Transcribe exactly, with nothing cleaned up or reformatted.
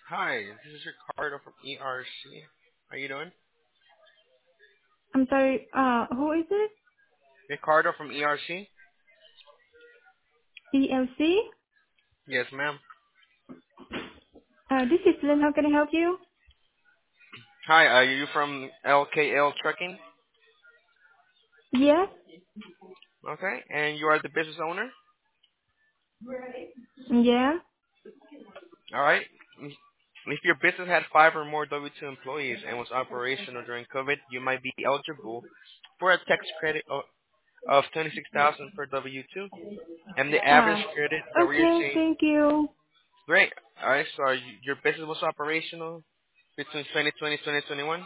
Hi, this is Ricardo from E R C. How you doing? I'm sorry, uh, who is it? Ricardo from E R C? E L C? Yes, ma'am. Uh, this is Lynn. How can I help you? Hi, are you from L K L Trucking? Yes? Okay, and you are the business owner? Yeah? All right. If your business had five or more W two employees and was operational during COVID, you might be eligible for a tax credit of, of twenty-six thousand dollars per W two, and the average Uh, credit that we okay, receive. thank you. Great. All right, so are you, your business was operational between twenty twenty and twenty twenty-one?